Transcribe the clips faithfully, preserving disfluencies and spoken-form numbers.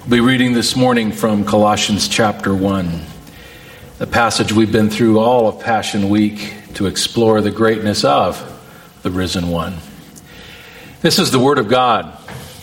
We'll be reading this morning from Colossians chapter one, the passage we've been through all of Passion Week to explore the greatness of the risen one. This is the Word of God.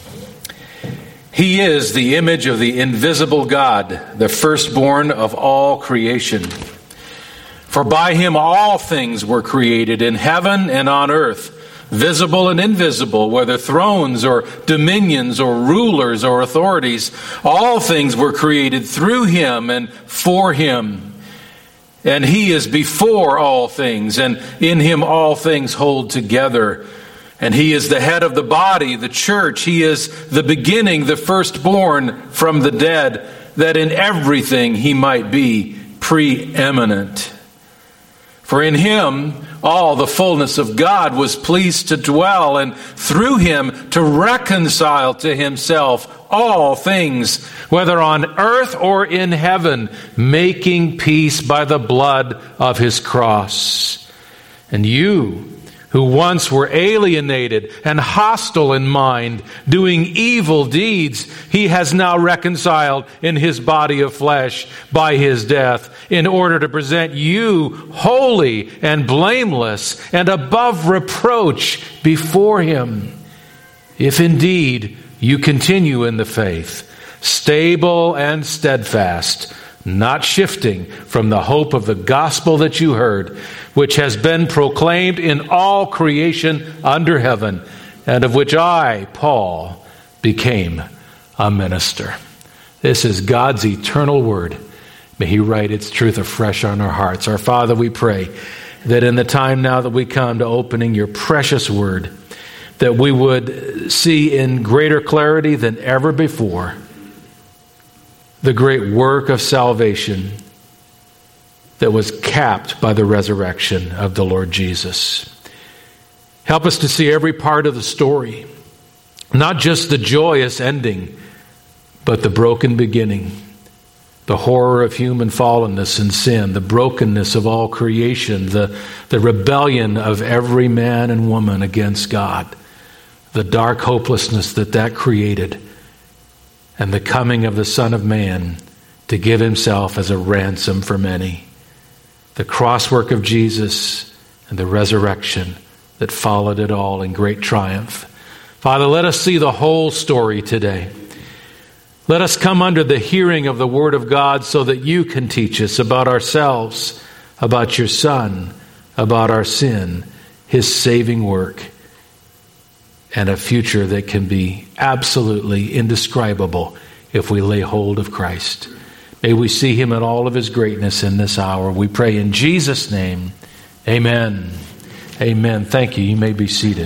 He is the image of the invisible God, the firstborn of all creation. For by him all things were created in heaven and on earth, visible and invisible, whether thrones or dominions or rulers or authorities. All things were created through him and for him. And he is before all things, and in him all things hold together. And he is the head of the body, the church. He is the beginning, the firstborn from the dead, that in everything he might be preeminent. For in him all the fullness of God was pleased to dwell, and through him to reconcile to himself all things, whether on earth or in heaven, making peace by the blood of his cross. And you, who once were alienated and hostile in mind, doing evil deeds, he has now reconciled in his body of flesh by his death, in order to present you holy and blameless and above reproach before him. If indeed you continue in the faith, stable and steadfast, not shifting from the hope of the gospel that you heard, which has been proclaimed in all creation under heaven, and of which I, Paul, became a minister. This is God's eternal word. May he write its truth afresh on our hearts. Our Father, we pray that in the time now that we come to opening your precious word, that we would see in greater clarity than ever before the great work of salvation that was capped by the resurrection of the Lord Jesus. Help us to see every part of the story, not just the joyous ending, but the broken beginning, the horror of human fallenness and sin, the brokenness of all creation, the, the rebellion of every man and woman against God, the dark hopelessness that that created, and the coming of the Son of Man to give himself as a ransom for many. The crosswork of Jesus and the resurrection that followed it all in great triumph. Father, let us see the whole story today. Let us come under the hearing of the Word of God so that you can teach us about ourselves, about your Son, about our sin, his saving work, and a future that can be absolutely indescribable if we lay hold of Christ. May we see him in all of his greatness in this hour. We pray in Jesus' name. Amen. Amen. Thank you. You may be seated.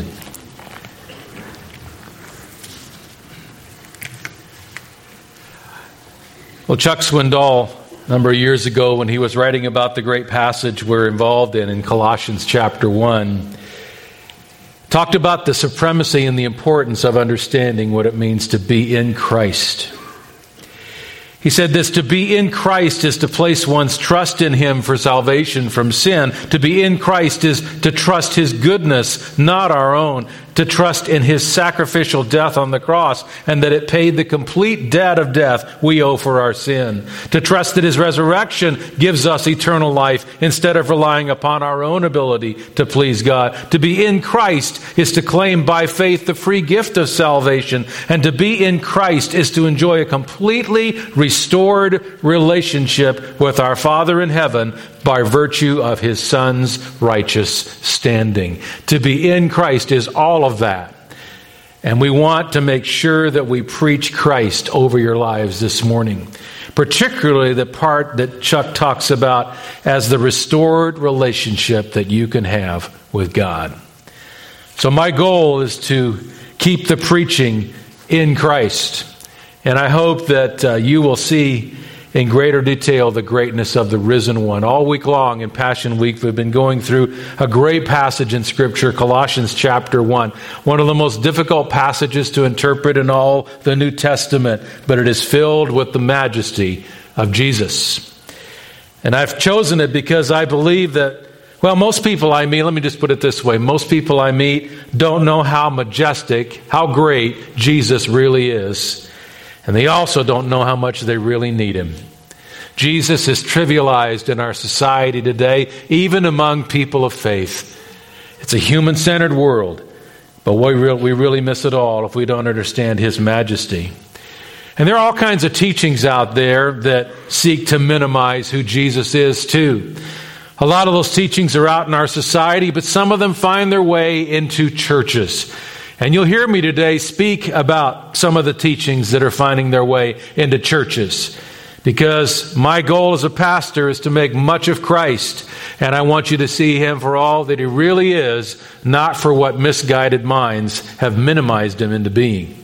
Well, Chuck Swindoll, a number of years ago, when he was writing about the great passage we're involved in, in Colossians chapter one, talked about the supremacy and the importance of understanding what it means to be in Christ. He said this: to be in Christ is to place one's trust in him for salvation from sin. To be in Christ is to trust his goodness, not our own. To trust in his sacrificial death on the cross, and that it paid the complete debt of death we owe for our sin. To trust that his resurrection gives us eternal life instead of relying upon our own ability to please God. To be in Christ is to claim by faith the free gift of salvation. And to be in Christ is to enjoy a completely restored relationship with our Father in heaven by virtue of his Son's righteous standing. To be in Christ is all of that. And we want to make sure that we preach Christ over your lives this morning. Particularly the part that Chuck talks about as the restored relationship that you can have with God. So my goal is to keep the preaching in Christ. And I hope that uh, you will see in greater detail the greatness of the risen one. All week long in Passion Week, we've been going through a great passage in Scripture, Colossians chapter one. One of the most difficult passages to interpret in all the New Testament, but it is filled with the majesty of Jesus. And I've chosen it because I believe that, well, most people I meet, let me just put it this way, most people I meet don't know how majestic, how great Jesus really is. And they also don't know how much they really need him. Jesus is trivialized in our society today, even among people of faith. It's a human-centered world, but we really, we really miss it all if we don't understand his majesty. And there are all kinds of teachings out there that seek to minimize who Jesus is too. A lot of those teachings are out in our society, but some of them find their way into churches. And you'll hear me today speak about some of the teachings that are finding their way into churches. Because my goal as a pastor is to make much of Christ. And I want you to see him for all that he really is, not for what misguided minds have minimized him into being.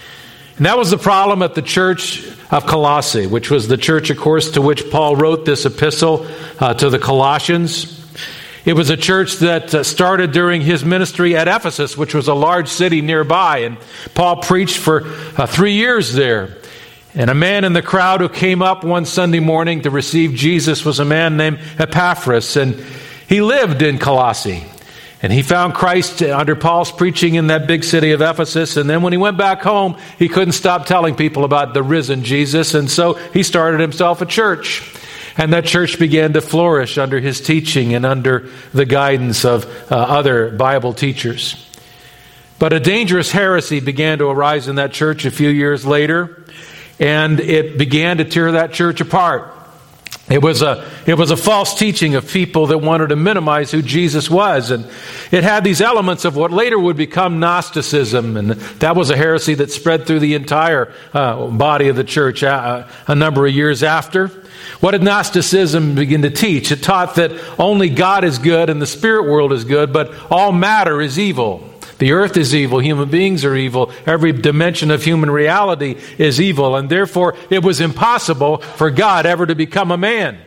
And that was the problem at the church of Colossae, which was the church, of course, to which Paul wrote this epistle uh, to the Colossians. It was a church that uh, started during his ministry at Ephesus, which was a large city nearby. And Paul preached for uh, three years there. And a man in the crowd who came up one Sunday morning to receive Jesus was a man named Epaphras. And he lived in Colossae. And he found Christ under Paul's preaching in that big city of Ephesus. And then when he went back home, he couldn't stop telling people about the risen Jesus. And so he started himself a church. And that church began to flourish under his teaching and under the guidance of uh, other Bible teachers. But a dangerous heresy began to arise in that church a few years later. And it began to tear that church apart. It was a it was a false teaching of people that wanted to minimize who Jesus was. And it had these elements of what later would become Gnosticism. And that was a heresy that spread through the entire uh, body of the church a, a number of years after. What did Gnosticism begin to teach? It taught that only God is good and the spirit world is good, but all matter is evil. The earth is evil. Human beings are evil. Every dimension of human reality is evil. And therefore, it was impossible for God ever to become a man.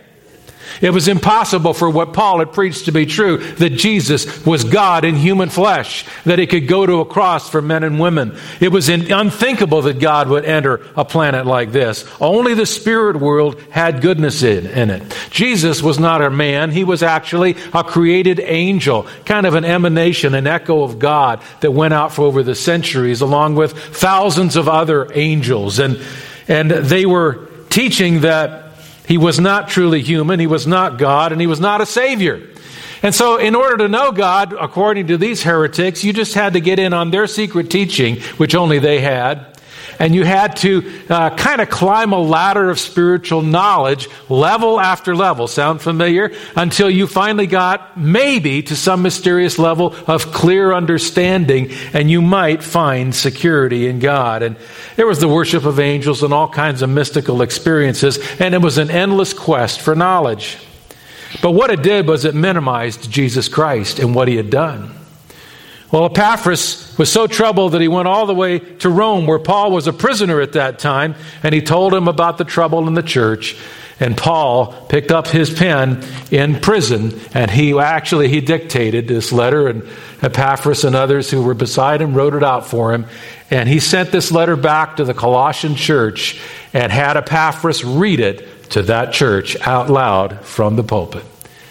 It was impossible for what Paul had preached to be true, that Jesus was God in human flesh, that he could go to a cross for men and women. It was unthinkable that God would enter a planet like this. Only the spirit world had goodness in, in it. Jesus was not a man. He was actually a created angel, kind of an emanation, an echo of God that went out for over the centuries, along with thousands of other angels. And, and they were teaching that he was not truly human, he was not God, and he was not a Savior. And so in order to know God, according to these heretics, you just had to get in on their secret teaching, which only they had. And you had to uh, kind of climb a ladder of spiritual knowledge, level after level. Sound familiar? Until you finally got maybe to some mysterious level of clear understanding, and you might find security in God. And there was the worship of angels and all kinds of mystical experiences, and it was an endless quest for knowledge. But what it did was it minimized Jesus Christ and what he had done. Well, Epaphras was so troubled that he went all the way to Rome, where Paul was a prisoner at that time, and he told him about the trouble in the church. And Paul picked up his pen in prison, and he actually he dictated this letter, and Epaphras and others who were beside him wrote it out for him. And he sent this letter back to the Colossian church and had Epaphras read it to that church out loud from the pulpit.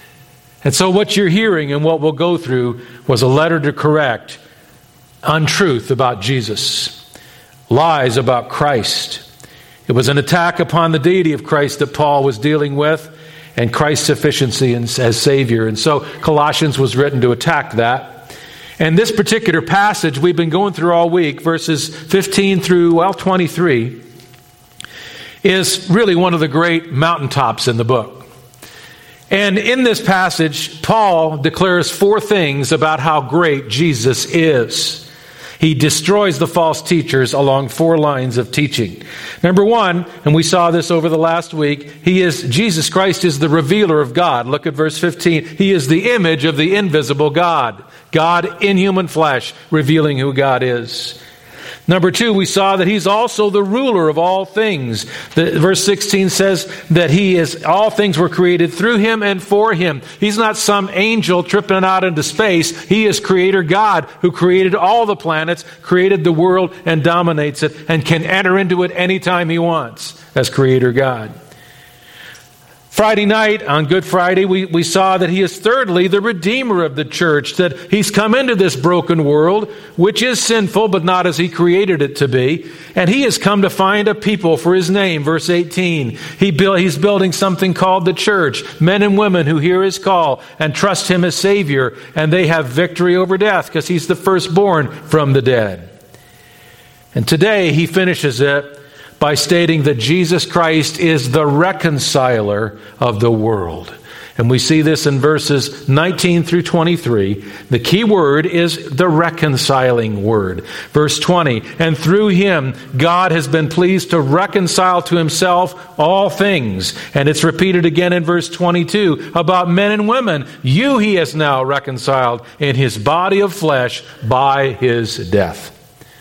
And so what you're hearing and what we'll go through was a letter to correct untruth about Jesus, lies about Christ. It was an attack upon the deity of Christ that Paul was dealing with and Christ's sufficiency as Savior. And so Colossians was written to attack that. And this particular passage we've been going through all week, verses fifteen through, well, twenty-three, is really one of the great mountaintops in the book. And in this passage, Paul declares four things about how great Jesus is. He destroys the false teachers along four lines of teaching. Number one, and we saw this over the last week, he is Jesus Christ is the revealer of God. Look at verse fifteen. He is the image of the invisible God. God in human flesh, revealing who God is. Number two, we saw that he's also the ruler of all things. The, verse sixteen says that he is, all things were created through him and for him. He's not some angel tripping out into space. He is Creator God who created all the planets, created the world, and dominates it, and can enter into it anytime he wants as Creator God. Friday night, on Good Friday, we, we saw that he is thirdly the Redeemer of the church, that he's come into this broken world, which is sinful, but not as he created it to be. And he has come to find a people for his name. Verse eighteen, he build, he's building something called the church, men and women who hear his call and trust him as Savior, and they have victory over death because he's the firstborn from the dead. And today he finishes it by stating that Jesus Christ is the reconciler of the world. And we see this in verses nineteen through twenty-three. The key word is the reconciling word. Verse twenty, and through him God has been pleased to reconcile to himself all things. And it's repeated again in verse twenty-two about men and women. You he has now reconciled in his body of flesh by his death.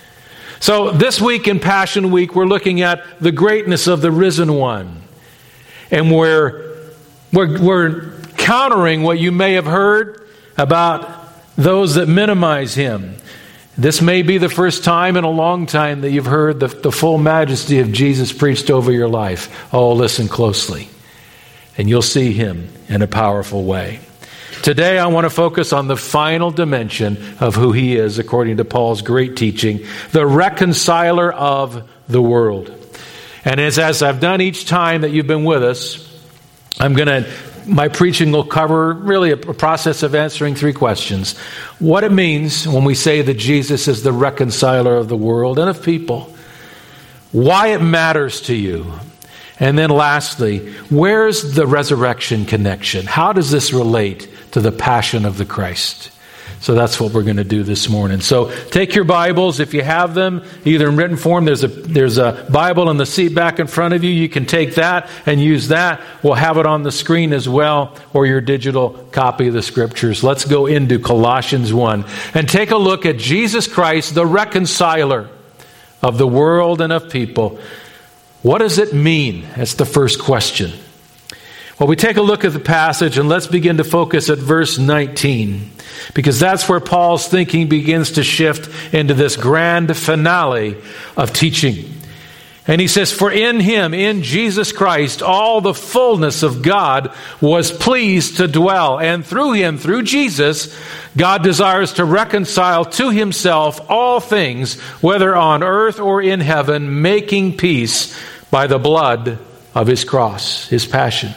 So this week in Passion Week, we're looking at the greatness of the risen one. And we're, we're, we're countering what you may have heard about those that minimize him. This may be the first time in a long time that you've heard the, the full majesty of Jesus preached over your life. Oh, listen closely, and you'll see him in a powerful way. Today I want to focus on the final dimension of who he is, according to Paul's great teaching, the reconciler of the world. And as, as I've done each time that you've been with us, I'm going to, my preaching will cover really a process of answering three questions. What it means when we say that Jesus is the reconciler of the world and of people. Why it matters to you. And then lastly, where's the resurrection connection? How does this relate to the passion of the Christ? So that's what we're going to do this morning. So take your Bibles, if you have them, either in written form. There's a there's a Bible in the seat back in front of you. You can take that and use that. We'll have it on the screen as well, or your digital copy of the Scriptures. Let's go into Colossians one and take a look at Jesus Christ, the reconciler of the world and of people. What does it mean? That's the first question. Well, we take a look at the passage and let's begin to focus at verse nineteen, because that's where Paul's thinking begins to shift into this grand finale of teaching. And he says, for in him, in Jesus Christ, all the fullness of God was pleased to dwell. And through him, through Jesus, God desires to reconcile to himself all things, whether on earth or in heaven, making peace by the blood of his cross, his passion.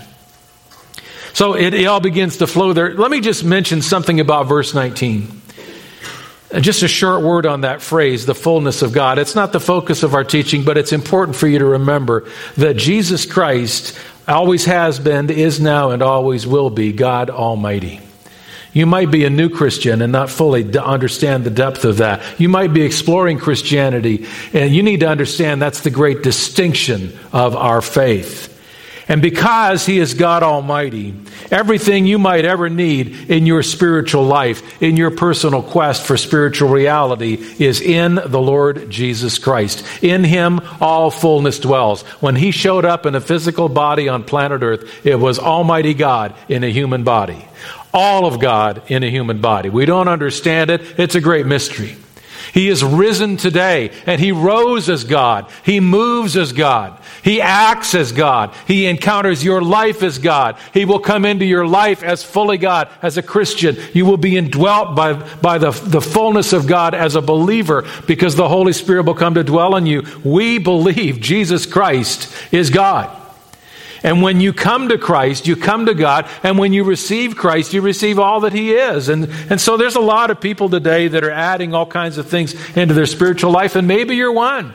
So it, it all begins to flow there. Let me just mention something about verse nineteen. Just a short word on that phrase, the fullness of God. It's not the focus of our teaching, but it's important for you to remember that Jesus Christ always has been, is now, and always will be God Almighty. You might be a new Christian and not fully understand the depth of that. You might be exploring Christianity, and you need to understand that's the great distinction of our faith. And because he is God Almighty, everything you might ever need in your spiritual life, in your personal quest for spiritual reality, is in the Lord Jesus Christ. In him, all fullness dwells. When he showed up in a physical body on planet Earth, it was Almighty God in a human body. All of God in a human body. We don't understand it. It's a great mystery. He is risen today, and he rose as God. He moves as God. He acts as God. He encounters your life as God. He will come into your life as fully God. As a Christian, you will be indwelt by, by the, the fullness of God as a believer, because the Holy Spirit will come to dwell in you. We believe Jesus Christ is God. And when you come to Christ, you come to God. And when you receive Christ, you receive all that he is. And, and so there's a lot of people today that are adding all kinds of things into their spiritual life. And maybe you're one.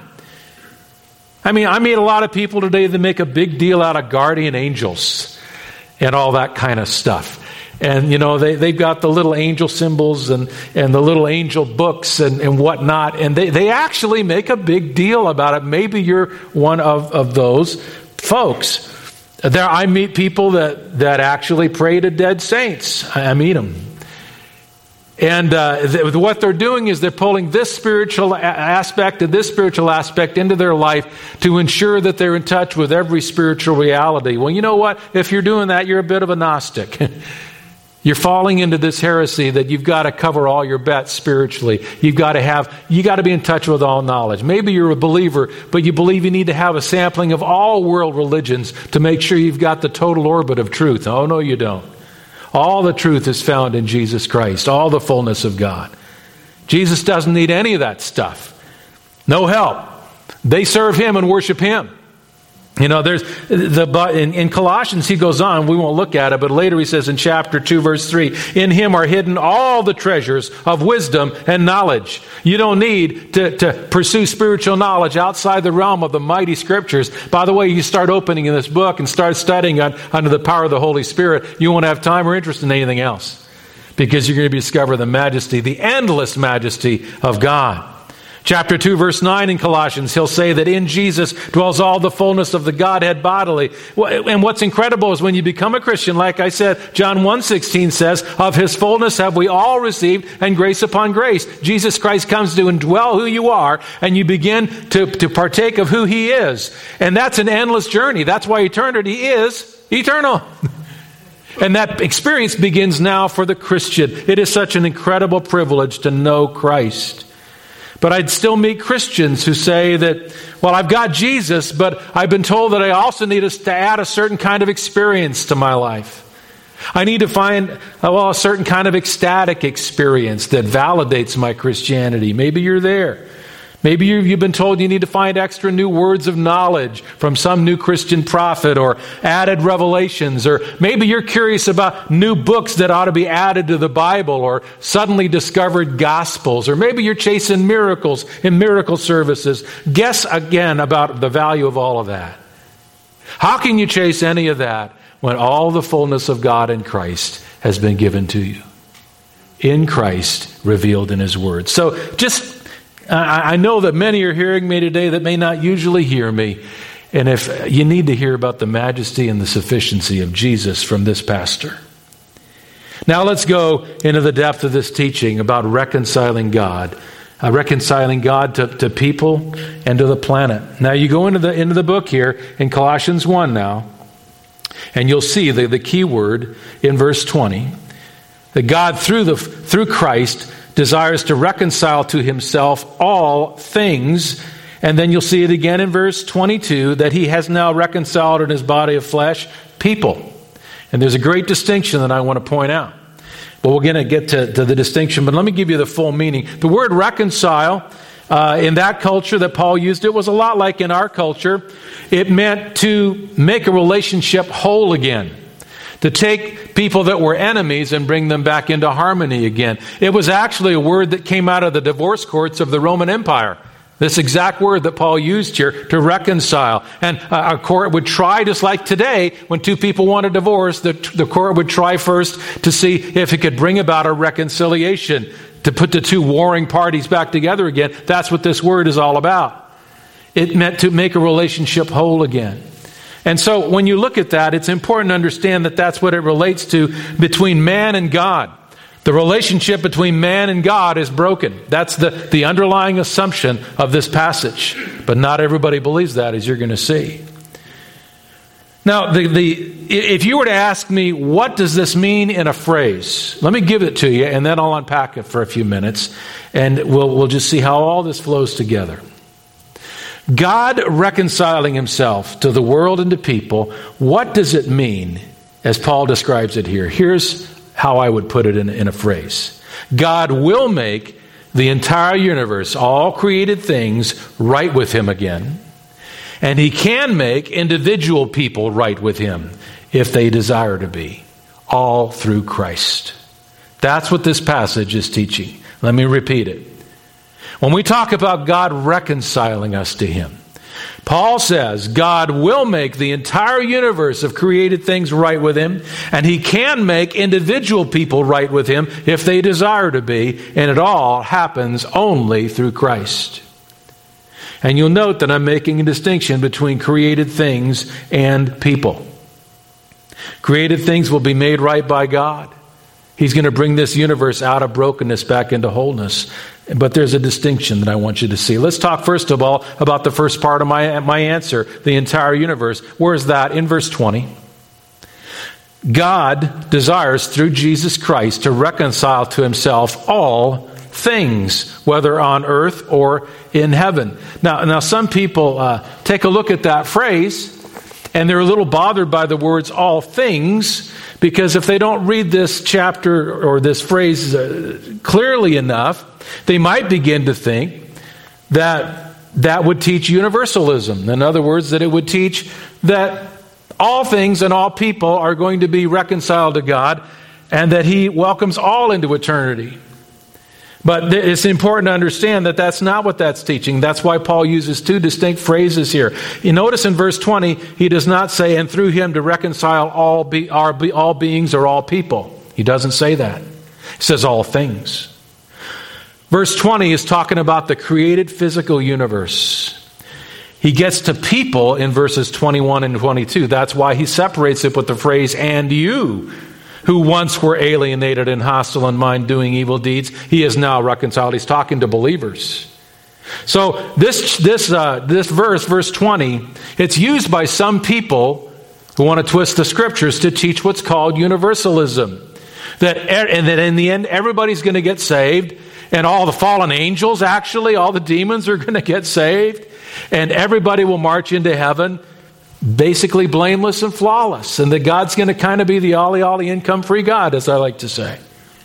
I mean, I meet a lot of people today that make a big deal out of guardian angels and all that kind of stuff. And, you know, they, they've got the little angel symbols and, and the little angel books and, and whatnot. And they, they actually make a big deal about it. Maybe you're one of, of those folks. There, I meet people that, that actually pray to dead saints. I meet them. And uh, th- what they're doing is they're pulling this spiritual a- aspect and this spiritual aspect into their life to ensure that they're in touch with every spiritual reality. Well, you know what? If you're doing that, you're a bit of a Gnostic. You're falling into this heresy that you've got to cover all your bets spiritually. You've got to have, you got to be in touch with all knowledge. Maybe you're a believer, but you believe you need to have a sampling of all world religions to make sure you've got the total orbit of truth. Oh, no, you don't. All the truth is found in Jesus Christ, all the fullness of God. Jesus doesn't need any of that stuff. No help. They serve him and worship him. You know, there's the in, in Colossians, he goes on, we won't look at it, but later he says in chapter two, verse three, in him are hidden all the treasures of wisdom and knowledge. You don't need to, to pursue spiritual knowledge outside the realm of the mighty scriptures. By the way, you start opening in this book and start studying on, under the power of the Holy Spirit, you won't have time or interest in anything else, because you're going to discover the majesty, the endless majesty of God. Chapter two, verse nine in Colossians, he'll say that in Jesus dwells all the fullness of the Godhead bodily. And what's incredible is when you become a Christian, like I said, John one sixteen says, of his fullness have we all received, and grace upon grace. Jesus Christ comes to indwell who you are, and you begin to, to partake of who he is. And that's an endless journey. That's why eternity is eternal. And that experience begins now for the Christian. It is such an incredible privilege to know Christ. But I'd still meet Christians who say that, well, I've got Jesus, but I've been told that I also need to add a certain kind of experience to my life. I need to find, well, a certain kind of ecstatic experience that validates my Christianity. Maybe you're there. Maybe you've been told you need to find extra new words of knowledge from some new Christian prophet, or added revelations, or maybe you're curious about new books that ought to be added to the Bible, or suddenly discovered gospels, or maybe you're chasing miracles in miracle services. Guess again about the value of all of that. How can you chase any of that when all the fullness of God in Christ has been given to you? In Christ, revealed in his word. So just I know that many are hearing me today that may not usually hear me. And if you need to hear about the majesty and the sufficiency of Jesus from this pastor. Now let's go into the depth of this teaching about reconciling God. Uh, reconciling God to, to people and to the planet. Now you go into the into the book here in Colossians one now, and you'll see the, the key word in verse twenty. That God through the through Christ desires to reconcile to himself all things. And then you'll see it again in verse twenty-two, that he has now reconciled in his body of flesh people. And there's a great distinction that I want to point out. But we're going to get to, to the distinction, but let me give you the full meaning. The word reconcile, uh, in that culture that Paul used, it was a lot like in our culture. It meant to make a relationship whole again. To take people that were enemies and bring them back into harmony again. It was actually a word that came out of the divorce courts of the Roman Empire. This exact word that Paul used here, to reconcile. And a court would try, just like today, when two people want a divorce, the, the court would try first to see if it could bring about a reconciliation, to put the two warring parties back together again. That's what this word is all about. It meant to make a relationship whole again. And so when you look at that, it's important to understand that that's what it relates to between man and God. The relationship between man and God is broken. That's the, the underlying assumption of this passage. But not everybody believes that, as you're going to see. Now, the, the, if you were to ask me, what does this mean in a phrase? Let me give it to you, and then I'll unpack it for a few minutes. And we'll, we'll just see how all this flows together. God reconciling himself to the world and to people, what does it mean as Paul describes it here? Here's how I would put it in, in a phrase. God will make the entire universe, all created things, right with him again. And he can make individual people right with him if they desire to be, all through Christ. That's what this passage is teaching. Let me repeat it. When we talk about God reconciling us to him, Paul says God will make the entire universe of created things right with him, and he can make individual people right with him if they desire to be, and it all happens only through Christ. And you'll note that I'm making a distinction between created things and people. Created things will be made right by God. He's going to bring this universe out of brokenness back into wholeness. But there's a distinction that I want you to see. Let's talk first of all about the first part of my, my answer, the entire universe. Where is that? In verse twenty. God desires through Jesus Christ to reconcile to himself all things, whether on earth or in heaven. Now, now some people uh, take a look at that phrase and they're a little bothered by the words all things, because if they don't read this chapter or this phrase uh, clearly enough, they might begin to think that that would teach universalism. In other words, that it would teach that all things and all people are going to be reconciled to God and that he welcomes all into eternity. But it's important to understand that that's not what that's teaching. That's why Paul uses two distinct phrases here. You notice in verse twenty, he does not say, and through him to reconcile all be, our, be, all beings or all people. He doesn't say that. He says all things. Verse twenty is talking about the created physical universe. He gets to people in verses twenty-one and twenty-two. That's why he separates it with the phrase, and you, who once were alienated and hostile in mind, doing evil deeds, he is now reconciled. He's talking to believers. So this this uh, this verse, verse twenty, it's used by some people who want to twist the scriptures to teach what's called universalism. That and that in the end, everybody's going to get saved, and all the fallen angels, actually, all the demons are going to get saved, and everybody will march into heaven basically blameless and flawless, and that God's going to kind of be the ollie ollie income free God, as I like to say.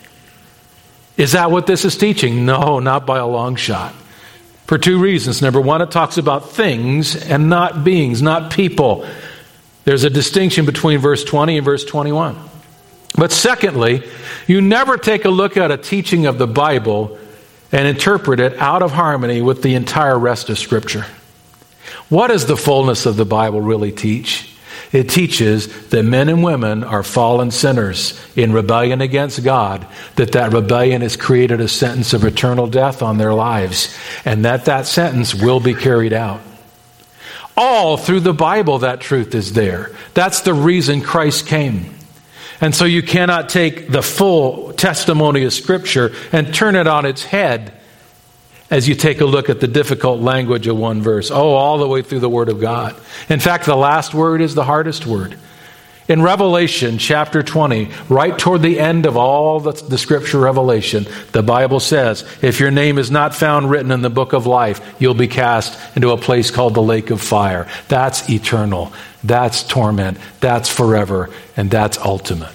Is that what this is teaching? No, not by a long shot. For two reasons. Number one, it talks about things and not beings, not people. There's a distinction between verse twenty and verse twenty-one. But secondly, you never take a look at a teaching of the Bible and interpret it out of harmony with the entire rest of Scripture. What does the fullness of the Bible really teach? It teaches that men and women are fallen sinners in rebellion against God, that that rebellion has created a sentence of eternal death on their lives, and that that sentence will be carried out. All through the Bible, that truth is there. That's the reason Christ came. And so you cannot take the full testimony of Scripture and turn it on its head as you take a look at the difficult language of one verse. Oh, all the way through the Word of God. In fact, the last word is the hardest word. In Revelation chapter twenty, right toward the end of all the, the Scripture revelation, the Bible says, if your name is not found written in the book of life, you'll be cast into a place called the lake of fire. That's eternal. That's torment. That's forever. And that's ultimate.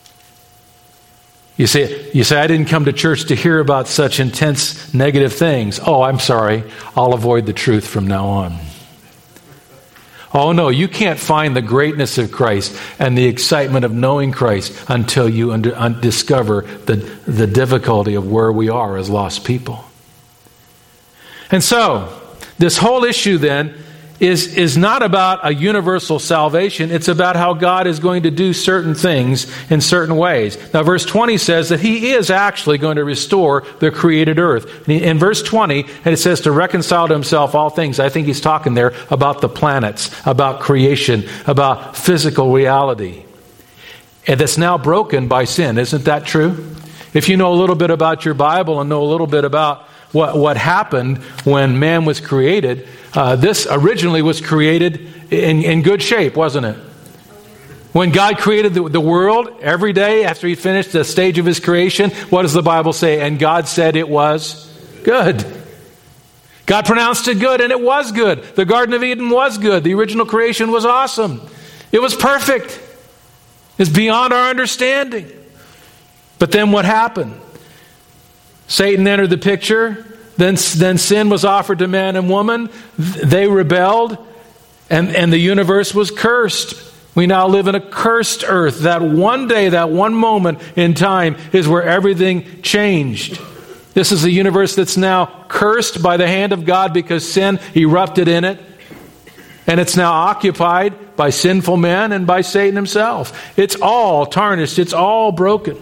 You say, you say, I didn't come to church to hear about such intense negative things. Oh, I'm sorry. I'll avoid the truth from now on. Oh, no, you can't find the greatness of Christ and the excitement of knowing Christ until you under, un, discover the, the difficulty of where we are as lost people. And so, this whole issue then is, is not about a universal salvation. It's about how God is going to do certain things in certain ways. Now, verse twenty says that he is actually going to restore the created earth. In verse twenty, and it says to reconcile to himself all things. I think he's talking there about the planets, about creation, about physical reality. And that's now broken by sin. Isn't that true? If you know a little bit about your Bible and know a little bit about what, what happened when man was created, Uh, this originally was created in, in good shape, wasn't it? When God created the, the world, every day after he finished the stage of his creation, what does the Bible say? And God said it was good. God pronounced it good, and it was good. The Garden of Eden was good. The original creation was awesome. It was perfect. It's beyond our understanding. But then what happened? Satan entered the picture. Then, then sin was offered to man and woman. They rebelled, and, and the universe was cursed. We now live in a cursed earth. That one day, that one moment in time is where everything changed. This is a universe that's now cursed by the hand of God because sin erupted in it. And it's now occupied by sinful men and by Satan himself. It's all tarnished. It's all broken.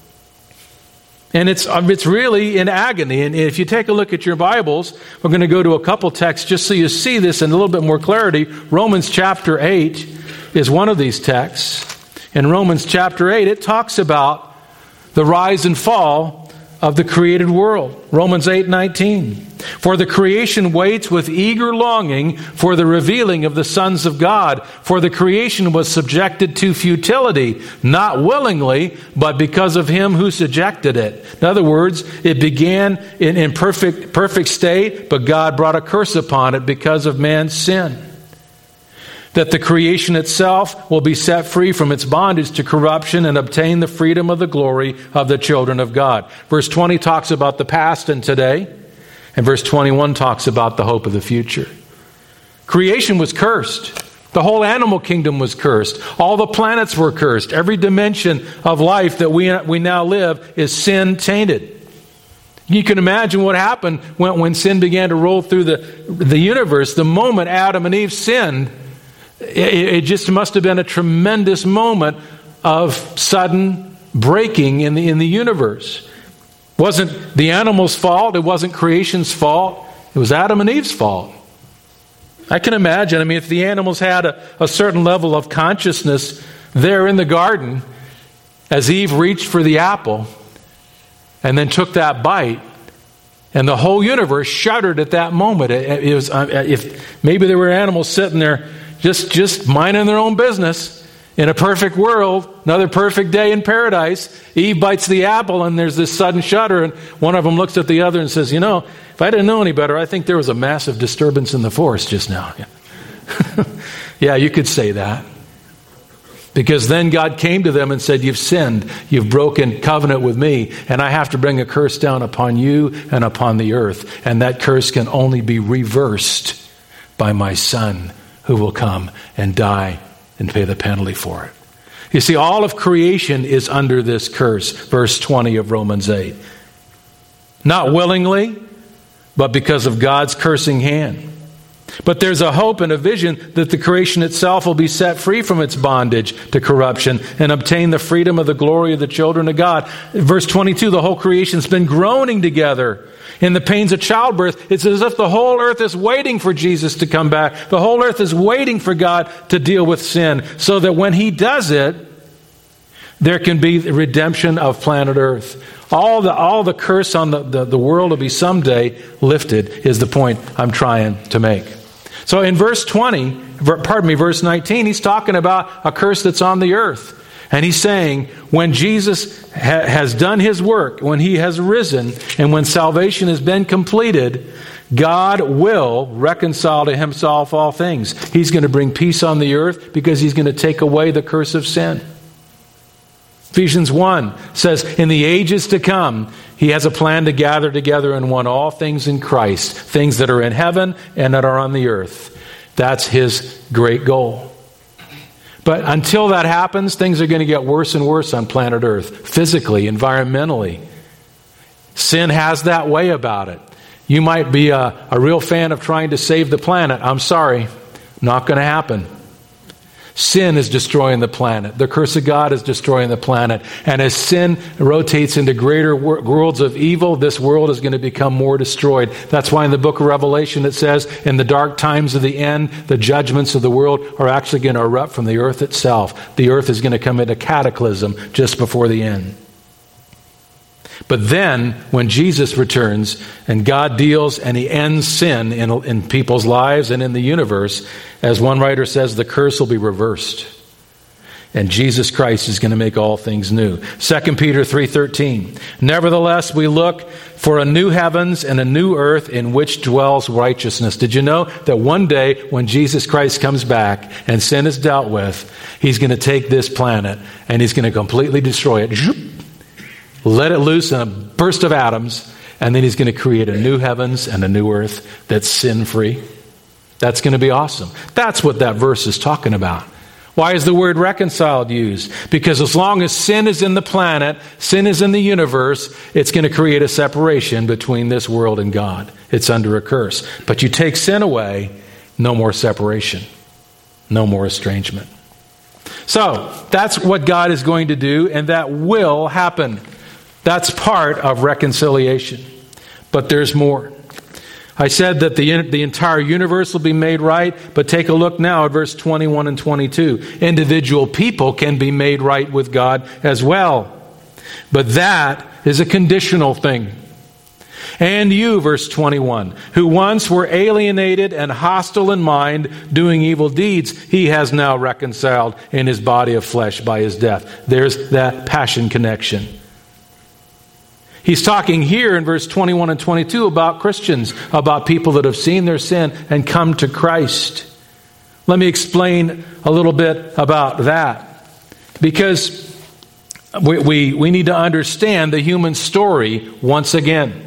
And it's it's really in agony. And if you take a look at your Bibles, we're going to go to a couple texts just so you see this in a little bit more clarity. Romans chapter eight is one of these texts. In Romans chapter eight, it talks about the rise and fall of the created world. Romans eight nineteen. For the creation waits with eager longing for the revealing of the sons of God. For the creation was subjected to futility, not willingly, but because of him who subjected it. In other words, it began in, in perfect, perfect state, but God brought a curse upon it because of man's sin. That the creation itself will be set free from its bondage to corruption and obtain the freedom of the glory of the children of God. Verse twenty talks about the past and today, and verse twenty-one talks about the hope of the future. Creation was cursed. The whole animal kingdom was cursed. All the planets were cursed. Every dimension of life that we, we now live is sin-tainted. You can imagine what happened when, when sin began to roll through the, the universe. The moment Adam and Eve sinned, it just must have been a tremendous moment of sudden breaking in the in the universe. It wasn't the animal's fault. It wasn't creation's fault. It was Adam and Eve's fault. I can imagine, I mean, if the animals had a, a certain level of consciousness there in the garden, as Eve reached for the apple and then took that bite, and the whole universe shuddered at that moment. It, it was if maybe there were animals sitting there Just, just minding their own business in a perfect world, another perfect day in paradise. Eve bites the apple and there's this sudden shudder, and one of them looks at the other and says, you know, if I didn't know any better, I think there was a massive disturbance in the forest just now. Yeah, you could say that. Because then God came to them and said, you've sinned, you've broken covenant with me, and I have to bring a curse down upon you and upon the earth. And that curse can only be reversed by my Son, who will come and die and pay the penalty for it. You see, all of creation is under this curse. Verse twenty of Romans eight. Not willingly, but because of God's cursing hand. But there's a hope and a vision that the creation itself will be set free from its bondage to corruption and obtain the freedom of the glory of the children of God. Verse twenty-two, the whole creation's been groaning together in the pains of childbirth. It's as if the whole earth is waiting for Jesus to come back. The whole earth is waiting for God to deal with sin, so that when he does it, there can be the redemption of planet Earth. All the all the curse on the, the, the world will be someday lifted, is the point I'm trying to make. So in verse twenty, pardon me, verse nineteen, he's talking about a curse that's on the earth. And he's saying, when Jesus ha- has done his work, when he has risen, and when salvation has been completed, God will reconcile to himself all things. He's going to bring peace on the earth because he's going to take away the curse of sin. Ephesians one says, in the ages to come, he has a plan to gather together in one all things in Christ, things that are in heaven and that are on the earth. That's his great goal. But until that happens, things are going to get worse and worse on planet Earth, physically, environmentally. Sin has that way about it. You might be a, a real fan of trying to save the planet. I'm sorry, not going to happen. Sin is destroying the planet. The curse of God is destroying the planet. And as sin rotates into greater wor- worlds of evil, this world is going to become more destroyed. That's why in the book of Revelation it says, in the dark times of the end, the judgments of the world are actually going to erupt from the earth itself. The earth is going to come into cataclysm just before the end. But then, when Jesus returns and God deals and he ends sin in, in people's lives and in the universe, as one writer says, the curse will be reversed. And Jesus Christ is going to make all things new. Second Peter three thirteen. Nevertheless, we look for a new heavens and a new earth in which dwells righteousness. Did you know that one day when Jesus Christ comes back and sin is dealt with, he's going to take this planet and he's going to completely destroy it. Let it loose in a burst of atoms, and then he's going to create a new heavens and a new earth that's sin-free. That's going to be awesome. That's what that verse is talking about. Why is the word reconciled used? Because as long as sin is in the planet, sin is in the universe, it's going to create a separation between this world and God. It's under a curse. But you take sin away, no more separation, no more estrangement. So, that's what God is going to do, and that will happen. That's part of reconciliation. But there's more. I said that the, the entire universe will be made right, but take a look now at verse twenty-one and twenty-two. Individual people can be made right with God as well. But that is a conditional thing. And you, verse twenty-one, who once were alienated and hostile in mind, doing evil deeds, he has now reconciled in his body of flesh by his death. There's that passion connection. He's talking here in verse twenty-one and twenty-two about Christians, about people that have seen their sin and come to Christ. Let me explain a little bit about that. Because we, we, we need to understand the human story once again.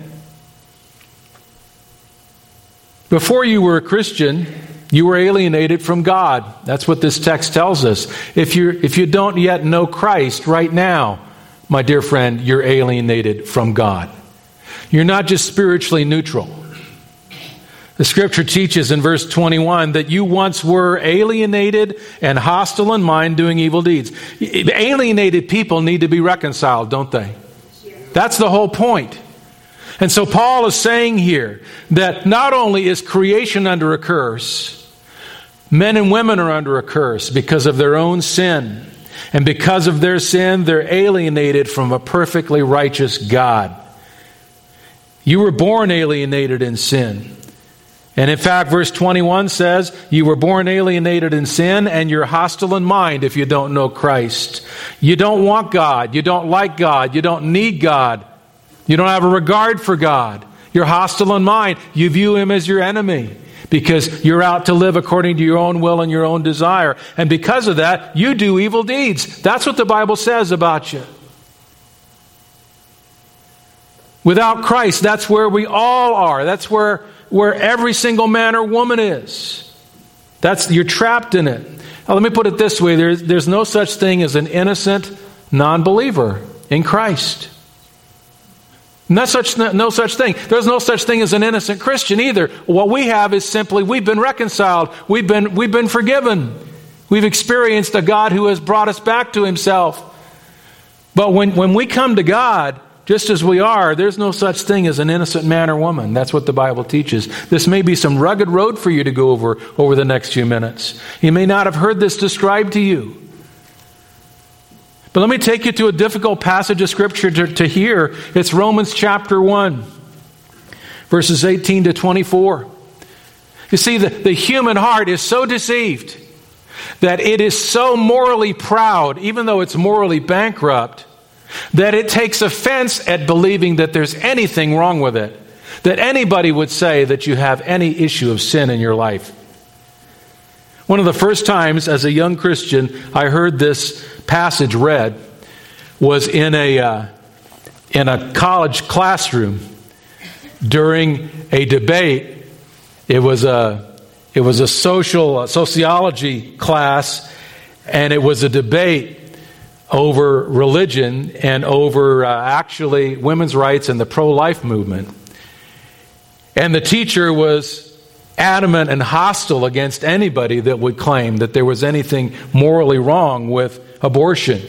Before you were a Christian, you were alienated from God. That's what this text tells us. If you if you don't yet know Christ right now, my dear friend, you're alienated from God. You're not just spiritually neutral. The Scripture teaches in verse twenty-one that you once were alienated and hostile in mind, doing evil deeds. Alienated people need to be reconciled, don't they? That's the whole point. And so Paul is saying here that not only is creation under a curse, men and women are under a curse because of their own sin. And because of their sin, they're alienated from a perfectly righteous God. You were born alienated in sin. And in fact, verse twenty-one says, you were born alienated in sin and you're hostile in mind if you don't know Christ. You don't want God. You don't like God. You don't need God. You don't have a regard for God. You're hostile in mind. You view Him as your enemy because you're out to live according to your own will and your own desire. And because of that, you do evil deeds. That's what the Bible says about you. Without Christ, that's where we all are. That's where, where every single man or woman is. That's, you're trapped in it. Now, let me put it this way. There's, there's no such thing as an innocent non-believer in Christ. No such, no such thing. There's no such thing as an innocent Christian either. What we have is simply we've been reconciled. We've been, we've been forgiven. We've experienced a God who has brought us back to Himself. But when, when we come to God, just as we are, there's no such thing as an innocent man or woman. That's what the Bible teaches. This may be some rugged road for you to go over over the next few minutes. You may not have heard this described to you. But let me take you to a difficult passage of Scripture to, to hear. It's Romans chapter one, verses eighteen to twenty-four. You see, the, the human heart is so deceived that it is so morally proud, even though it's morally bankrupt, that it takes offense at believing that there's anything wrong with it, that anybody would say that you have any issue of sin in your life. One of the first times as a young Christian I heard this passage read was in a uh, in a college classroom during a debate. It was a it was a social a sociology class, and it was a debate over religion and over uh, actually women's rights and the pro-life movement. And the teacher was adamant and hostile against anybody that would claim that there was anything morally wrong with abortion.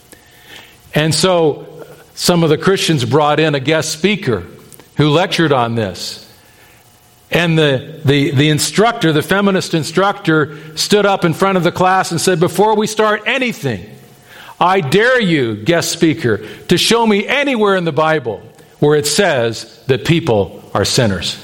And so some of the Christians brought in a guest speaker who lectured on this. And the, the, the instructor, the feminist instructor, stood up in front of the class and said, before we start anything, I dare you, guest speaker, to show me anywhere in the Bible where it says that people are sinners.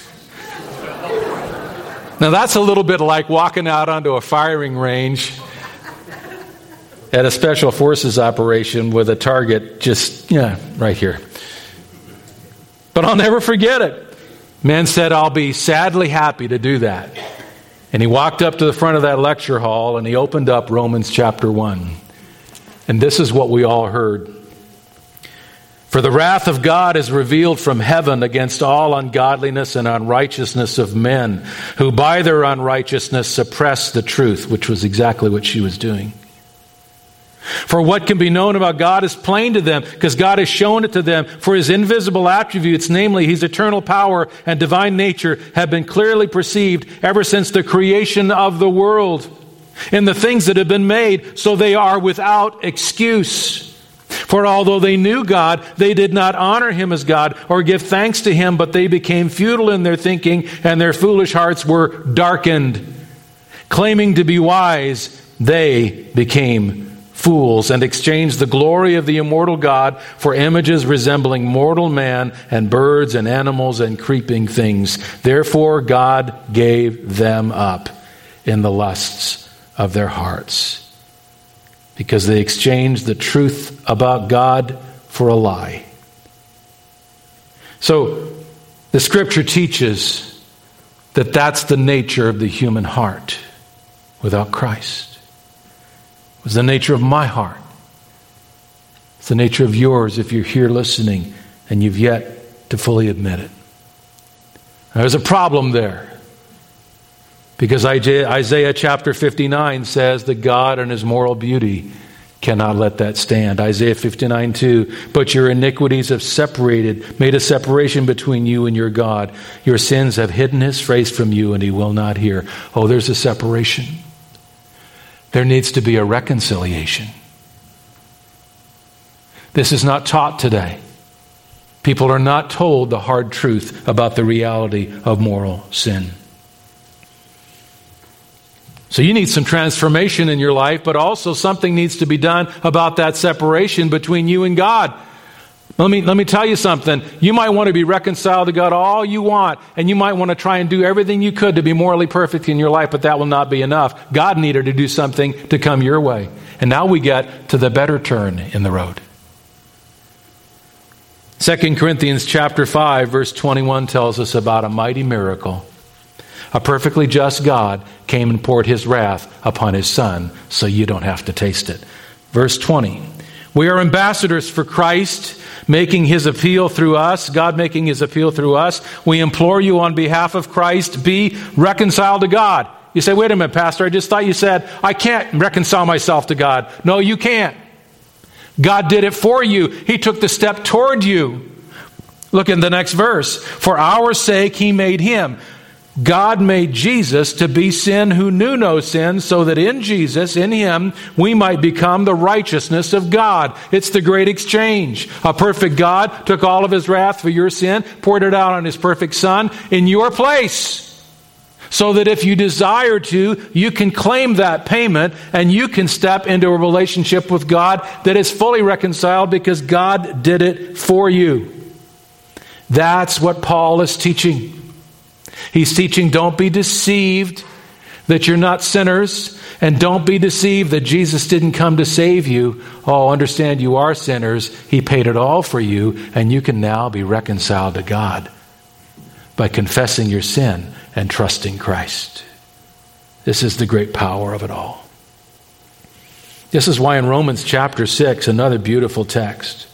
Now that's a little bit like walking out onto a firing range at a special forces operation with a target just, yeah, right here. But I'll never forget it. Man said, I'll be sadly happy to do that. And he walked up to the front of that lecture hall and he opened up Romans chapter one. And this is what we all heard. For the wrath of God is revealed from heaven against all ungodliness and unrighteousness of men, who by their unrighteousness suppress the truth, which was exactly what she was doing. For what can be known about God is plain to them, because God has shown it to them. For His invisible attributes, namely His eternal power and divine nature, have been clearly perceived ever since the creation of the world in the things that have been made, so they are without excuse. For although they knew God, they did not honor Him as God or give thanks to Him, but they became futile in their thinking, and their foolish hearts were darkened. Claiming to be wise, they became fools, and exchanged the glory of the immortal God for images resembling mortal man and birds and animals and creeping things. Therefore God gave them up in the lusts of their hearts, because they exchanged the truth about God for a lie. So the Scripture teaches that that's the nature of the human heart without Christ. It was the nature of my heart. It's the nature of yours if you're here listening and you've yet to fully admit it. There's a problem there, because Isaiah chapter fifty-nine says that God in His moral beauty cannot let that stand. Isaiah fifty-nine two, but your iniquities have separated, made a separation between you and your God. Your sins have hidden His face from you, and He will not hear. Oh, there's a separation. There needs to be a reconciliation. This is not taught today. People are not told the hard truth about the reality of moral sin. So you need some transformation in your life, but also something needs to be done about that separation between you and God. Let me, let me tell you something. You might want to be reconciled to God all you want, and you might want to try and do everything you could to be morally perfect in your life, but that will not be enough. God needed to do something to come your way. And now we get to the better turn in the road. Second Corinthians chapter five, verse twenty-one tells us about a mighty miracle. A perfectly just God came and poured His wrath upon His Son, so you don't have to taste it. Verse twenty, we are ambassadors for Christ, making His appeal through us, God making His appeal through us. We implore you on behalf of Christ, be reconciled to God. You say, wait a minute, Pastor, I just thought you said, I can't reconcile myself to God. No, you can't. God did it for you. He took the step toward you. Look in the next verse. For our sake He made Him. God made Jesus to be sin who knew no sin, so that in Jesus, in Him, we might become the righteousness of God. It's the great exchange. A perfect God took all of His wrath for your sin, poured it out on His perfect Son in your place, so that if you desire to, you can claim that payment and you can step into a relationship with God that is fully reconciled because God did it for you. That's what Paul is teaching. He's teaching, don't be deceived that you're not sinners, and don't be deceived that Jesus didn't come to save you. Oh, understand you are sinners. He paid it all for you, and you can now be reconciled to God by confessing your sin and trusting Christ. This is the great power of it all. This is why in Romans chapter six, another beautiful text,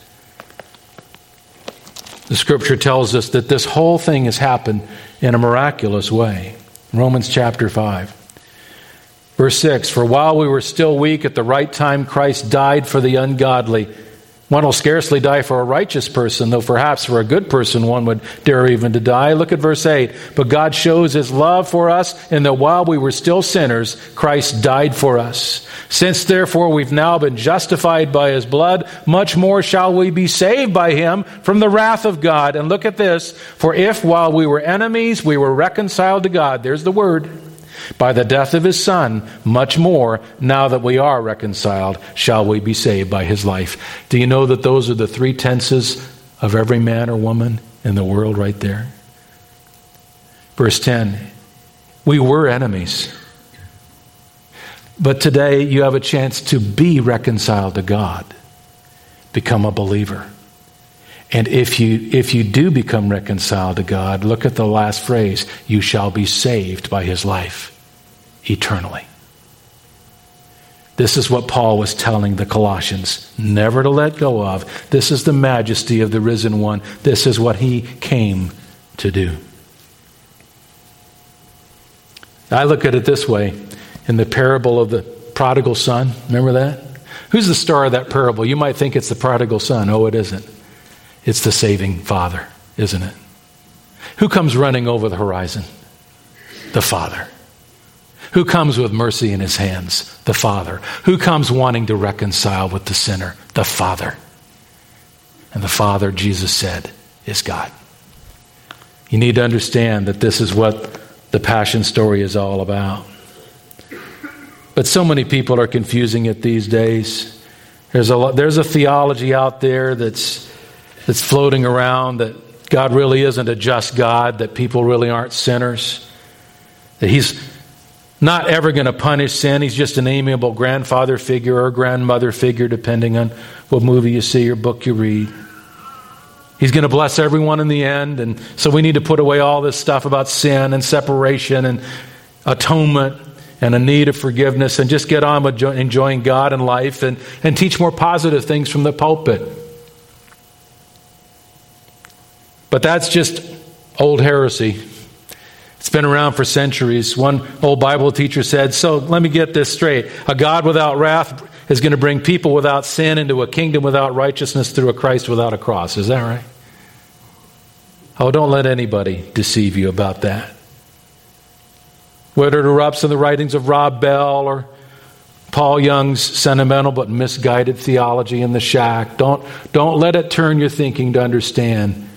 the Scripture tells us that this whole thing has happened in a miraculous way. Romans chapter five. Verse six, for while we were still weak, at the right time Christ died for the ungodly. One will scarcely die for a righteous person, though perhaps for a good person one would dare even to die. Look at verse eight. But God shows His love for us in that while we were still sinners, Christ died for us. Since therefore we've now been justified by His blood, much more shall we be saved by Him from the wrath of God. And look at this. For if while we were enemies, we were reconciled to God, there's the word, by the death of His Son, much more, now that we are reconciled, shall we be saved by His life. Do you know that those are the three tenses of every man or woman in the world right there? Verse ten, we were enemies, but today you have a chance to be reconciled to God, become a believer. And if you if you do become reconciled to God, look at the last phrase, you shall be saved by His life eternally. This is what Paul was telling the Colossians, never to let go of. This is the majesty of the risen one. This is what He came to do. I look at it this way, in the parable of the prodigal son, remember that? Who's the star of that parable? You might think it's the prodigal son. Oh, it isn't. It's the saving Father, isn't it? Who comes running over the horizon? The Father. Who comes with mercy in His hands? The Father. Who comes wanting to reconcile with the sinner? The Father. And the Father, Jesus said, is God. You need to understand that this is what the Passion story is all about. But so many people are confusing it these days. There's a lot, there's a theology out there that's that's floating around that God really isn't a just God, that people really aren't sinners, that He's not ever going to punish sin. He's just an amiable grandfather figure or grandmother figure, depending on what movie you see or book you read. He's going to bless everyone in the end, and so we need to put away all this stuff about sin and separation and atonement and a need of forgiveness and just get on with enjoying God and life and, and teach more positive things from the pulpit. But that's just old heresy. It's been around for centuries. One old Bible teacher said, so let me get this straight. A God without wrath is going to bring people without sin into a kingdom without righteousness through a Christ without a cross. Is that right? Oh, don't let anybody deceive you about that. Whether it erupts in the writings of Rob Bell or Paul Young's sentimental but misguided theology in the shack, don't, don't let it turn your thinking to understand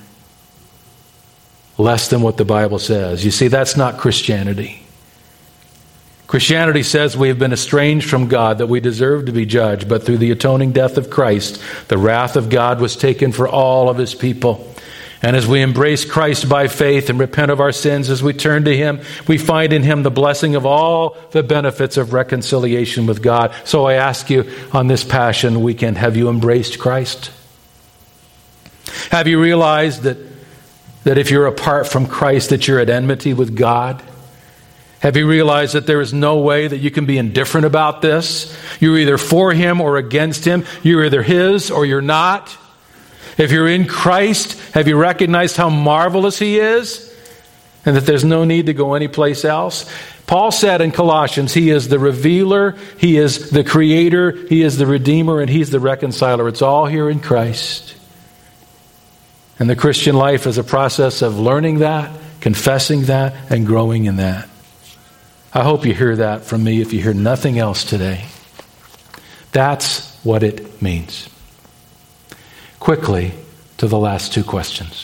less than what the Bible says. You see, that's not Christianity. Christianity says we have been estranged from God, that we deserve to be judged, but through the atoning death of Christ, the wrath of God was taken for all of His people. And as we embrace Christ by faith and repent of our sins, as we turn to Him, we find in Him the blessing of all the benefits of reconciliation with God. So I ask you on this Passion weekend, have you embraced Christ? Have you realized that, that if you're apart from Christ, that you're at enmity with God? Have you realized that there is no way that you can be indifferent about this? You're either for Him or against Him. You're either His or you're not. If you're in Christ, have you recognized how marvelous He is? And that there's no need to go anyplace else? Paul said in Colossians, He is the revealer, He is the creator, He is the redeemer, and He's the reconciler. It's all here in Christ. And the Christian life is a process of learning that, confessing that, and growing in that. I hope you hear that from me if you hear nothing else today. That's what it means. Quickly to the last two questions.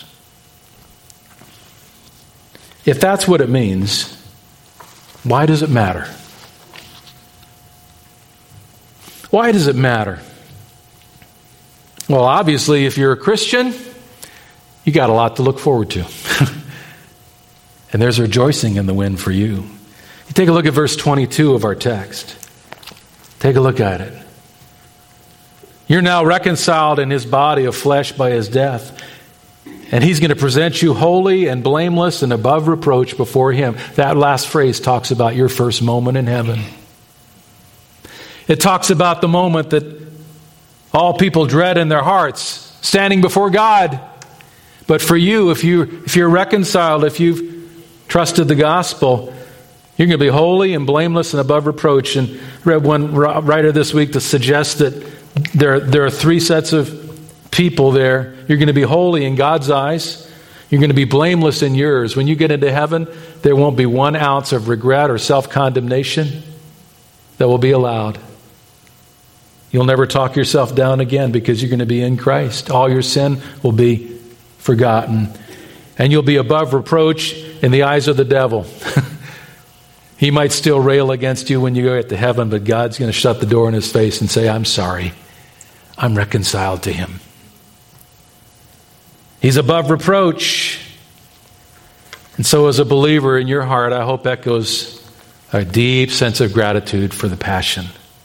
If that's what it means, why does it matter? Why does it matter? Well, obviously, if you're a Christian, you got a lot to look forward to. And there's rejoicing in the wind for you. You take a look at verse twenty-two of our text. Take a look at it. You're now reconciled in His body of flesh by His death. And He's going to present you holy and blameless and above reproach before Him. That last phrase talks about your first moment in heaven. It talks about the moment that all people dread in their hearts, standing before God. But for you, if you if you're reconciled, if you've trusted the gospel, you're going to be holy and blameless and above reproach. And I read one writer this week to suggest that there, there are three sets of people there. You're going to be holy in God's eyes. You're going to be blameless in yours. When you get into heaven, there won't be one ounce of regret or self-condemnation that will be allowed. You'll never talk yourself down again because you're going to be in Christ. All your sin will be forgotten. And you'll be above reproach in the eyes of the devil. He might still rail against you when you go to heaven, but God's going to shut the door in his face and say, I'm sorry. I'm reconciled to him. He's above reproach. And so as a believer in your heart, I hope echoes a deep sense of gratitude for the Passion.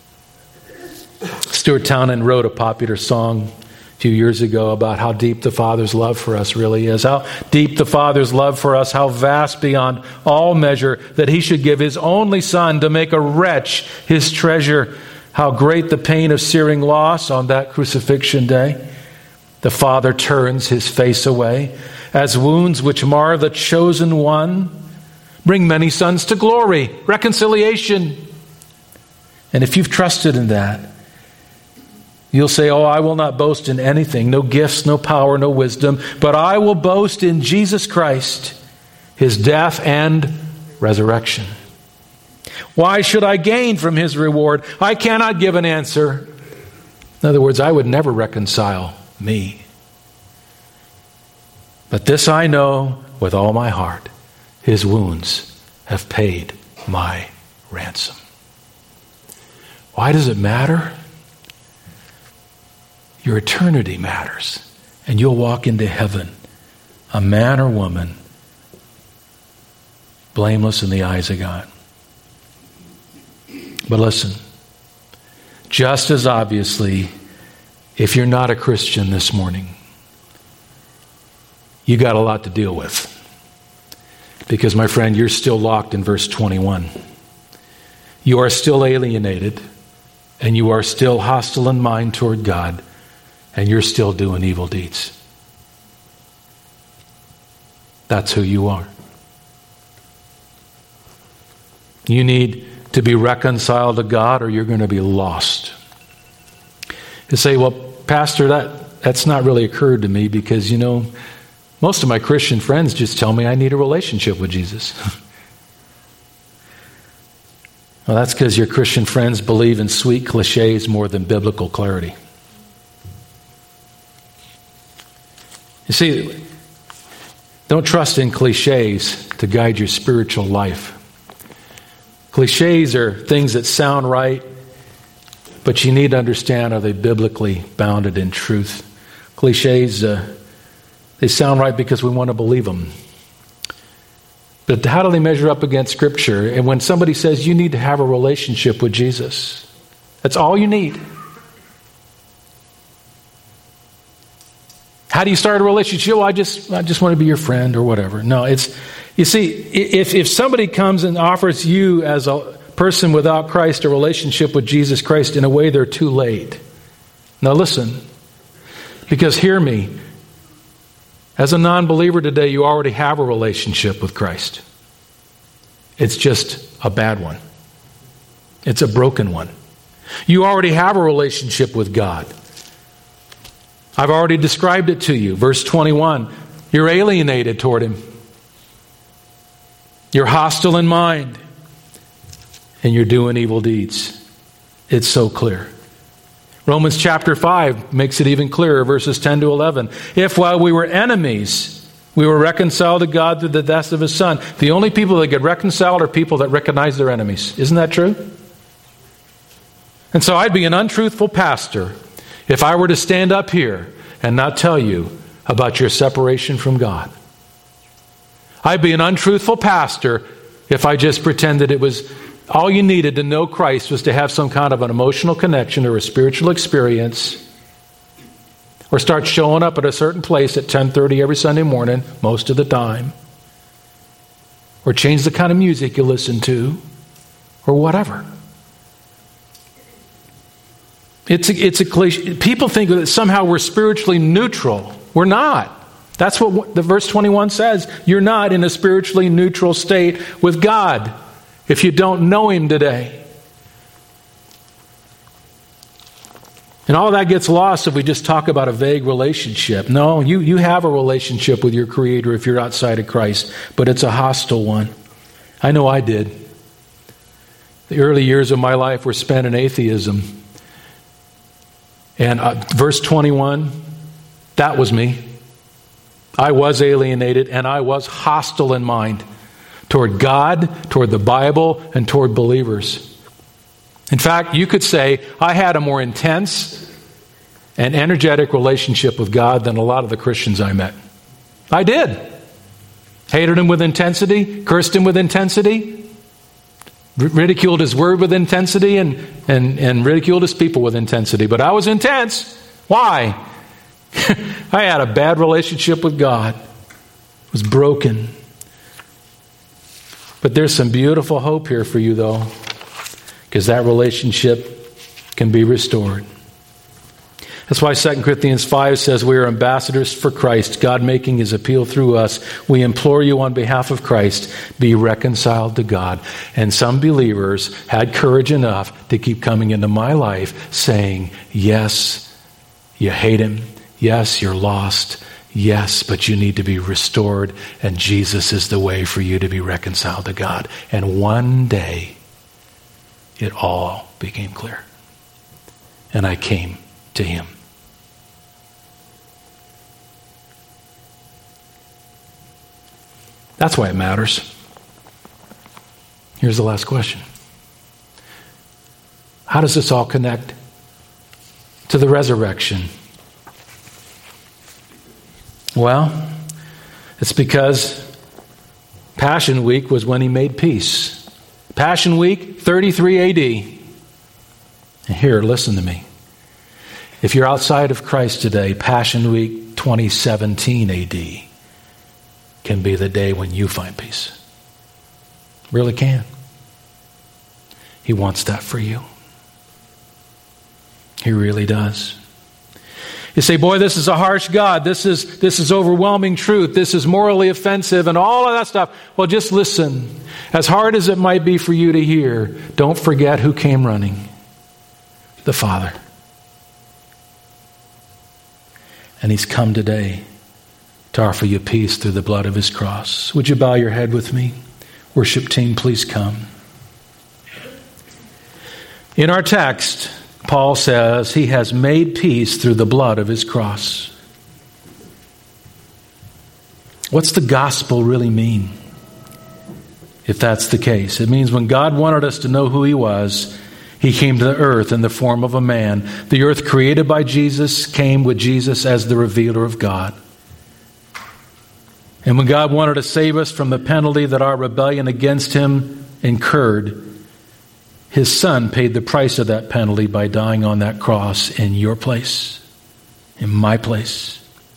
Stuart Townend wrote a popular song a few years ago about how deep the Father's love for us really is. How deep the Father's love for us, how vast beyond all measure, that he should give his only Son to make a wretch his treasure. How great the pain of searing loss on that crucifixion day. The Father turns his face away, as wounds which mar the chosen one bring many sons to glory, reconciliation. And if you've trusted in that, you'll say, oh, I will not boast in anything, no gifts, no power, no wisdom, but I will boast in Jesus Christ, his death and resurrection. Why should I gain from his reward? I cannot give an answer. In other words, I would never reconcile me. But this I know with all my heart, his wounds have paid my ransom. Why does it matter? Your eternity matters. And you'll walk into heaven, a man or woman, blameless in the eyes of God. But listen, just as obviously, if you're not a Christian this morning, you got a lot to deal with. Because, my friend, you're still locked in verse twenty-one. You are still alienated, and you are still hostile in mind toward God, and you're still doing evil deeds. That's who you are. You need to be reconciled to God, or you're going to be lost. You say, well, Pastor, that, that's not really occurred to me because, you know, most of my Christian friends just tell me I need a relationship with Jesus. Well, that's because your Christian friends believe in sweet cliches more than biblical clarity. You see, don't trust in cliches to guide your spiritual life. Cliches are things that sound right, but you need to understand, are they biblically bounded in truth? Cliches, uh, they sound right because we want to believe them. But how do they measure up against Scripture? And when somebody says you need to have a relationship with Jesus, that's all you need. How do you start a relationship? Well, I just, I just want to be your friend or whatever. No, it's, you see, if, if somebody comes and offers you as a person without Christ a relationship with Jesus Christ, in a way they're too late. Now listen, because hear me, as a non-believer today, you already have a relationship with Christ. It's just a bad one. It's a broken one. You already have a relationship with God. I've already described it to you. Verse twenty-one, you're alienated toward Him. You're hostile in mind. And you're doing evil deeds. It's so clear. Romans chapter five makes it even clearer, verses ten to eleven. If while we were enemies, we were reconciled to God through the death of His Son. The only people that get reconciled are people that recognize their enemies. Isn't that true? And so I'd be an untruthful pastor if I were to stand up here and not tell you about your separation from God. I'd be an untruthful pastor if I just pretended it was all you needed to know Christ was to have some kind of an emotional connection or a spiritual experience, or start showing up at a certain place at ten thirty every Sunday morning, most of the time, or change the kind of music you listen to, or whatever. It's a, it's a cliche. People think that somehow we're spiritually neutral. We're not. That's what the verse twenty-one says. You're not in a spiritually neutral state with God if you don't know Him today. And all that gets lost if we just talk about a vague relationship. No, you, you have a relationship with your Creator if you're outside of Christ, but it's a hostile one. I know I did. The early years of my life were spent in atheism. And uh, verse twenty-one, that was me. I was alienated and I was hostile in mind toward God, toward the Bible, and toward believers. In fact, you could say I had a more intense and energetic relationship with God than a lot of the Christians I met. I did. Hated Him with intensity, cursed Him with intensity, ridiculed His word with intensity, and, and, and ridiculed His people with intensity. But I was intense. Why? I had a bad relationship with God. It was broken. But there's some beautiful hope here for you, though, because that relationship can be restored. That's why Second Corinthians five says we are ambassadors for Christ, God making His appeal through us. We implore you on behalf of Christ, be reconciled to God. And some believers had courage enough to keep coming into my life saying, yes, you hate Him. Yes, you're lost. Yes, but you need to be restored, and Jesus is the way for you to be reconciled to God. And one day, it all became clear. And I came to Him. That's why it matters. Here's the last question. How does this all connect to the resurrection Well, it's because Passion Week was when he made peace. Passion Week, thirty-three A D. And here, listen to me. If you're outside of Christ today, Passion Week twenty seventeen A D can be the day when you find peace. Really can. He wants that for you. He really does. You say, boy, this is a harsh God. This is, this is overwhelming truth. This is morally offensive and all of that stuff. Well, just listen. As hard as it might be for you to hear, don't forget who came running. The Father. And He's come today to offer you peace through the blood of His cross. Would you bow your head with me? Worship team, please come. In our text, Paul says He has made peace through the blood of His cross. What's the gospel really mean? If that's the case, it means when God wanted us to know who He was, He came to the earth in the form of a man. The earth created by Jesus came with Jesus as the revealer of God. And when God wanted to save us from the penalty that our rebellion against Him incurred, His Son paid the price of that penalty by dying on that cross in your place, in my place.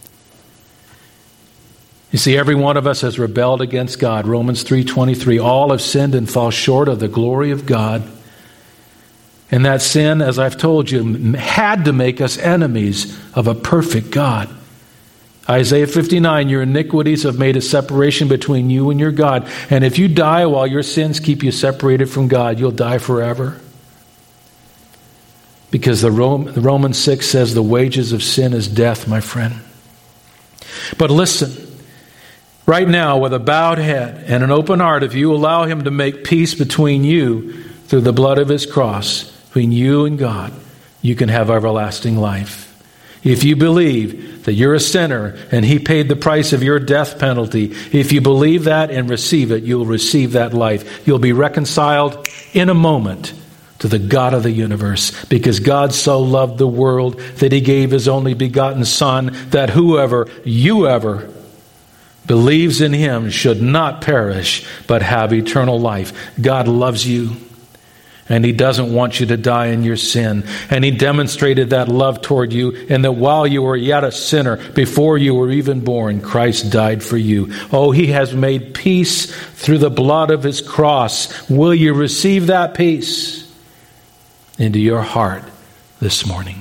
You see, every one of us has rebelled against God. Romans three twenty-three, all have sinned and fall short of the glory of God. And that sin, as I've told you, had to make us enemies of a perfect God. Isaiah fifty-nine, your iniquities have made a separation between you and your God. And if you die while your sins keep you separated from God, you'll die forever. Because the Rome, the Romans six says the wages of sin is death, my friend. But listen, right now with a bowed head and an open heart, if you allow Him to make peace between you through the blood of His cross, between you and God, you can have everlasting life. If you believe that you're a sinner and He paid the price of your death penalty, if you believe that and receive it, you'll receive that life. You'll be reconciled in a moment to the God of the universe, because God so loved the world that He gave His only begotten Son, that whoever, you ever, believes in Him should not perish but have eternal life. God loves you. And He doesn't want you to die in your sin. And He demonstrated that love toward you, and that while you were yet a sinner, before you were even born, Christ died for you. Oh, He has made peace through the blood of His cross. Will you receive that peace into your heart this morning?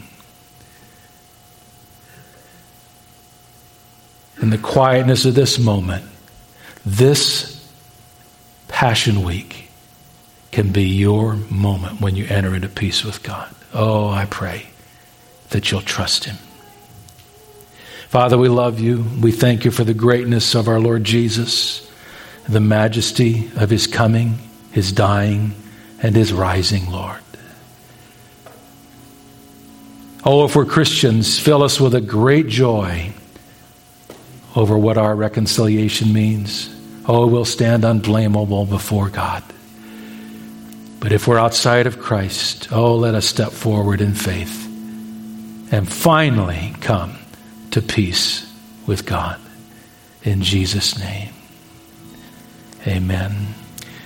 In the quietness of this moment, this Passion Week can be your moment when you enter into peace with God. Oh, I pray that you'll trust Him. Father, we love You. We thank You for the greatness of our Lord Jesus, the majesty of His coming, His dying, and His rising, Lord. Oh, if we're Christians, fill us with a great joy over what our reconciliation means. Oh, we'll stand unblameable before God. But if we're outside of Christ, oh, let us step forward in faith and finally come to peace with God. In Jesus' name, amen.